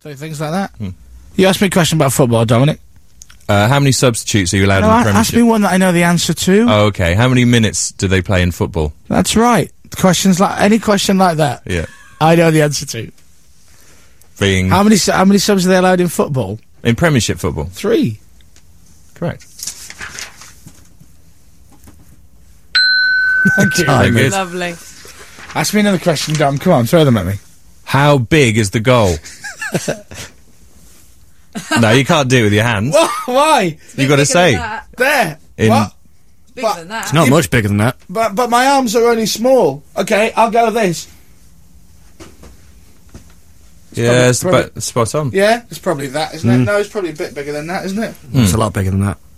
Things like that. You asked me a question about football, Dominic. How many substitutes are you allowed in the Premiership? Ask me one that I know the answer to. Oh, okay. How many minutes do they play in football? That's right. Questions like any question like that. Yeah. I know the answer to. Being How many subs are they allowed in football? in Premiership football. 3. Correct. Thank you. Very good. Lovely. Ask me another question, Dom. Come on, throw them at me. How big is the goal? No, you can't do it with your hands. Why? You got to say. There. In- What? Bigger But- than that. It's not much bigger than that. But my arms are only small. Okay, I'll go with this. Yeah, it's probably- about spot on. Yeah, it's probably that, isn't it? No, it's probably a bit bigger than that, isn't it? It's a lot bigger than that.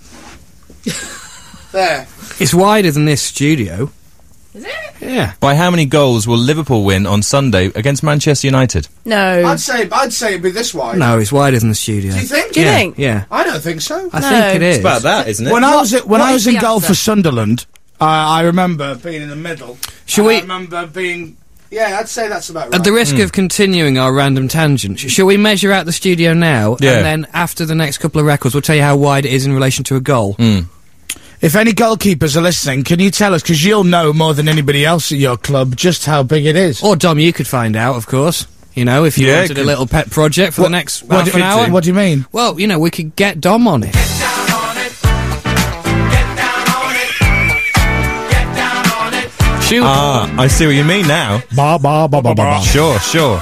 There. It's wider than this studio. Is it? Yeah. By how many goals will Liverpool win on Sunday against Manchester United? No. I'd say it'd be this wide. No, it's wider than the studio. Do you think? Do you yeah, think? Yeah. I don't think so. I No. think it is. It's about that, isn't it? When I was what is in the goal answer? for Sunderland, I remember being in the middle. Shall and we- I remember being. Yeah, I'd say that's about right. At the risk of continuing our random tangent, shall we measure out the studio now, Yeah. and then after the next couple of records, we'll tell you how wide it is in relation to a goal? If any goalkeepers are listening, can you tell us? Because you'll know more than anybody else at your club just how big it is. Or Dom, you could find out, of course. You know, if you Yeah, wanted a could- little pet project for the next half an hour. What do you mean? Well, you know, we could get Dom on it. Shoot. I see what you mean now. Ba ba ba ba ba. Sure. Sure.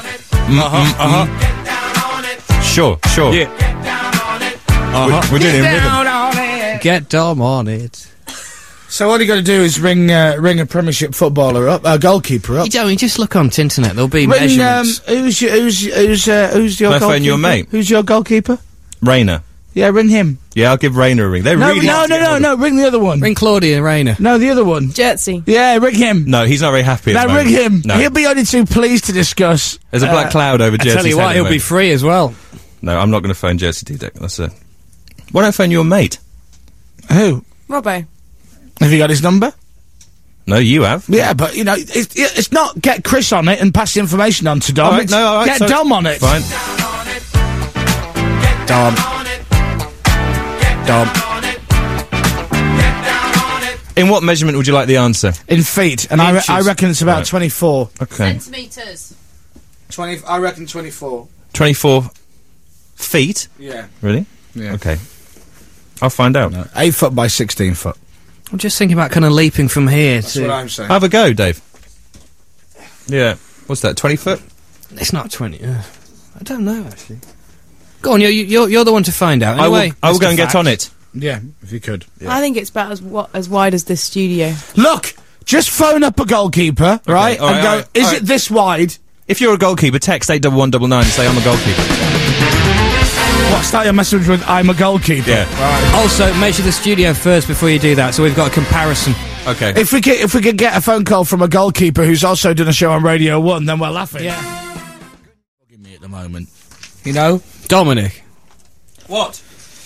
Sure. Yeah. We're doing it in rhythm. Get Dom on it. So all you got to do is ring a Premiership footballer up, a goalkeeper up. You don't, you just look on internet, there'll be Ring measurements. who's your Can I goalkeeper? phone your mate? Who's your goalkeeper? Rainer. Yeah, ring him. Yeah, I'll give Rainer a ring. They're No, really no, ring the other one. Ring Claudia Rayner. No, the other one. Jersey. Yeah, ring him. No, he's not very happy. at No, the ring moment. him. No. He'll be only too pleased to discuss. There's a black cloud over I Jersey's tell you head what, at he'll the be moment. free as well. No, I'm not going to phone Jersey Dudek. That's it. Why don't I phone your mate? Who? Robbo. Have you got his number? No, you have. Yeah, but you know, it's not get Chris on it and pass the information on to Dom. All right, It's no, all right, get sorry. Dom on it. Fine. Dom. Dom. In what measurement would you like the answer? In feet, and I Inches. reckon it's about Right. 24. Okay. Centimetres. 20. I reckon 24. 24 feet? Yeah. Really? Yeah. Okay. I'll find out. 8 foot by 16 foot. I'm just thinking about kind of leaping from here That's to... what I'm saying. Have a go, Dave. Yeah. What's that, 20 foot? It's not 20. I don't know, actually. Go on, you're the one to find out. Anyway, I will Mr. go and get Fact. on it. Yeah, if you could. I think it's about as wide as this studio. Look, just phone up a goalkeeper, right? all And right, go, all right, is all it right. this wide? If you're a goalkeeper, text 81199 and say I'm a goalkeeper. What's that your message with I'm a goalkeeper? Yeah. Also, measure the studio first before you do that, so we've got a comparison. Okay. If we could get a phone call from a goalkeeper who's also done a show on Radio 1, then we're laughing. Yeah. Give me at the moment. You know? Dominic. What?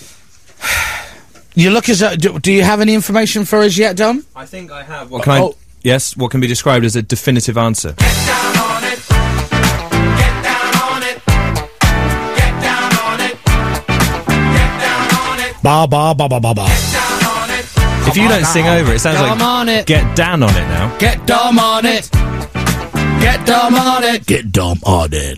You look as a, do you have any information for us yet, Dom? I think I have. What can Yes, what can be described as a definitive answer. Ba ba ba ba ba ba. If you don't sing over it, it sounds Dom like on it. Get Dan on it now. Get Dom on it. Get Dom on it. Get Dom on it.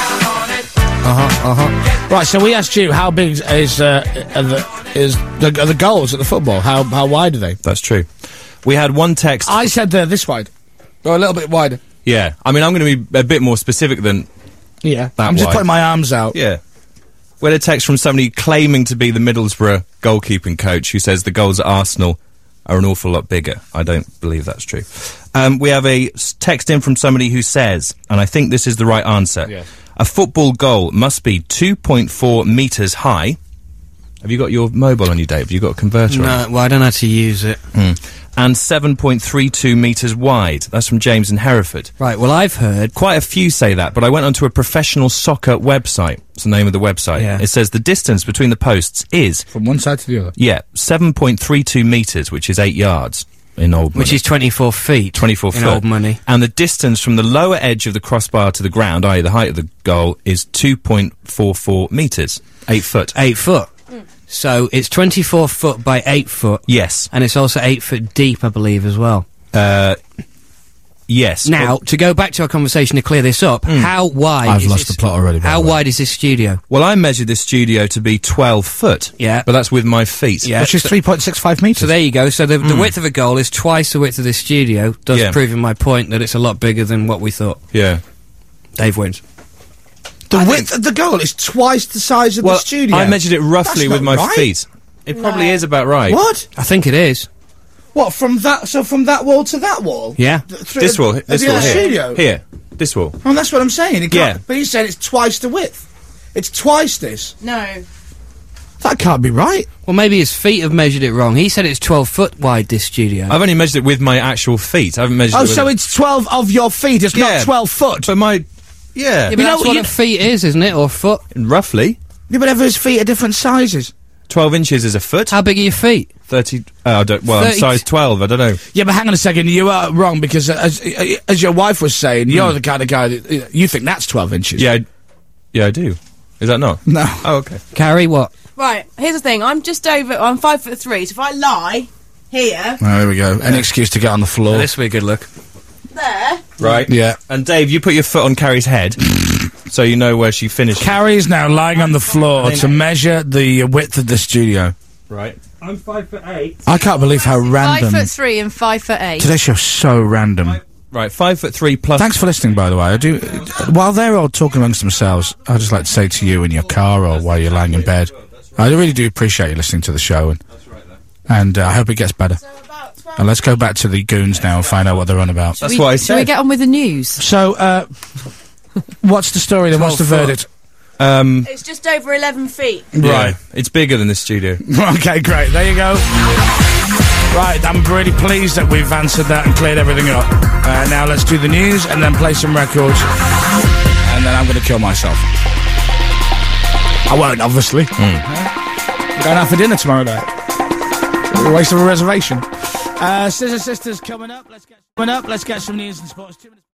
Right, so we asked you how big is the goals at the football? How wide are they? That's true. We had one text. I said they're this wide, or a little bit wider. Yeah. I mean, I'm going to be a bit more specific than. Yeah, That I'm just wide. putting my arms out. Yeah. We had a text from somebody claiming to be the Middlesbrough goalkeeping coach who says the goals at Arsenal are an awful lot bigger. I don't believe that's true. We have a text in from somebody who says, and I think this is the right answer, Yeah. a football goal must be 2.4 metres high. Have you got your mobile on you, Dave? Have you got a converter on? No, well, I don't know how to use it. And 7.32 metres wide. That's from James in Hereford. Right, well, I've heard... Quite a few say that, but I went onto a professional soccer website. It's the name of the website. Yeah. It says the distance between the posts is, From one side to the other. 7.32 metres, which is 8 yards. in old money. Which is 24 feet. 24 in foot. old money. And the distance from the lower edge of the crossbar to the ground, i.e. the height of the goal, is 2.44 metres. 8 foot. 8 foot. So it's 24 foot by 8 foot. Yes. And it's also 8 foot deep, I believe, as well. Yes. Now, to go back to our conversation to clear this up, how wide I've is lost this, the plot already, by How the way. wide is this studio? Well, I measured this studio to be 12 foot. Yeah. But that's with my feet. Yeah. Which is 3.65 metres. So there you go. So the width of a goal is twice the width of this studio, thus Yeah. proving my point that it's a lot bigger than what we thought. Yeah. Dave wins. The width of the goal is twice the size of Well, the studio. I measured it roughly That's with not my right. feet. It probably No. is about right. What? I think it is. What, from that, so from that wall to that wall? Yeah. This wall, Of this the wall other here. studio? Here. This wall. Oh, that's what I'm saying. It can't, Yeah. But he's saying it's twice the width. It's twice this. No. That can't be right. Well, maybe his feet have measured it wrong. He said it's 12 foot wide, this studio. I've only measured it with my actual feet. I haven't measured it Oh, with... so it's 12 of your feet. It's Yeah. not 12 foot. But my... Yeah. yeah, but you know, that's what you- a feet is, isn't it? Or foot. Roughly. Yeah, but everyone's feet are different sizes. 12 inches is a foot. How big are your feet? 30... I don't... Well, I'm 30 size 12. I don't know. Yeah, but hang on a second. You are wrong because, as your wife was saying, you're the kind of guy that you think that's 12 inches. Yeah, I do. Is that not? No. Oh, okay. Carrie, what? Right, here's the thing. I'm 5'3", so if I lie here, Oh, there we go. Any excuse to get on the floor. This will be a good look. there, Right. Yeah. And Dave, you put your foot on Carrie's head, so you know where she finished. Carrie is now lying on the floor to measure the width of the studio. Right. I'm 5'8". I can't believe how random. 5'3" and 5'8". Today's show's so random. Right. 5'3" plus. Thanks for listening, by the way. I do. While they're all talking amongst themselves, I'd just like to say to you in your car or while you're lying in bed, I really do appreciate you listening to the show, and I hope it gets better. And let's go back to the goons now and find out what they're on about. That's what I Shall we said. get on with the news? So, what's the story then? What's the 12 verdict? It's just over 11 feet. Right. It's bigger than the studio. Okay, great. There you go. Right, I'm really pleased that we've answered that and cleared everything up. Now let's do the news and then play some records. And then I'm going to kill myself. I won't, obviously. I'm going out for dinner tomorrow night. A waste of a reservation. Scissor Sisters coming up. Let's get some news and sports. 2 minutes.